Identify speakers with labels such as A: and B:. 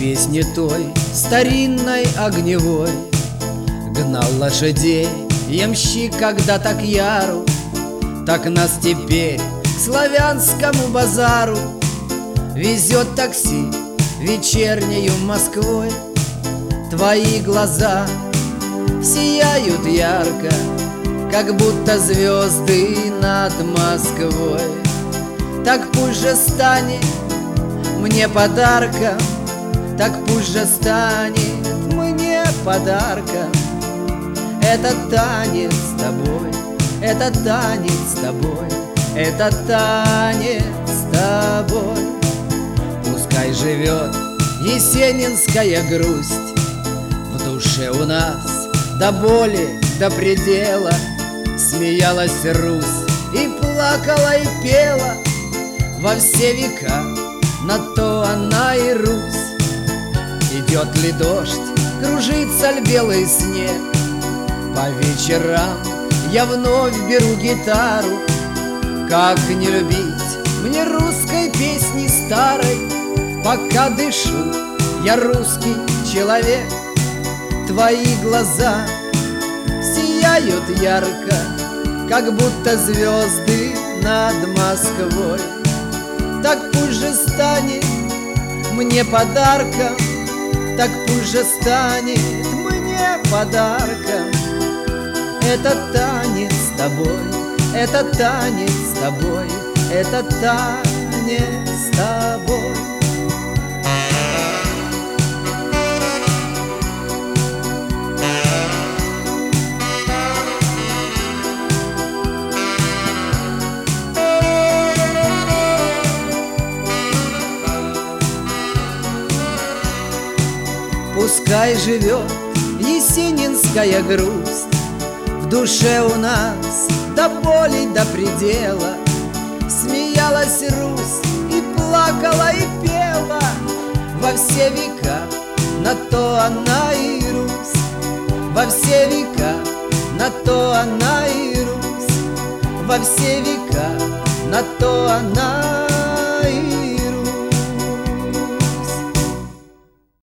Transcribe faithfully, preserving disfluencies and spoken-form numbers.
A: песни той старинной огневой гнал лошадей ямщик когда-то к Яру, так нас теперь к славянскому базару везет такси вечернею Москвой. Твои глаза сияют ярко, как будто звезды над Москвой. Так пусть же станет мне подарком, так пусть же станет мне подарком этот танец с тобой, этот танец с тобой, этот танец с тобой. Пускай живет есенинская грусть в душе у нас до боли, до предела. Смеялась Русь и плакала и пела во все века, на то она и Русь. Идет ли дождь, кружится ли белый снег, по вечерам я вновь беру гитару. Как не любить мне русской песни старой, пока дышу, я русский человек. Твои глаза сияют ярко, как будто звезды над Москвой. Так пусть же станет мне подарком, так пусть же станет мне подарком этот танец с тобой, этот танец с тобой, этот танец с тобой. Пускай живет есенинская грусть в душе у нас до боли, до предела. Смеялась Русь и плакала и пела во все века, на то она и Русь. Во все века, на то она и Русь. Во все века, на то она и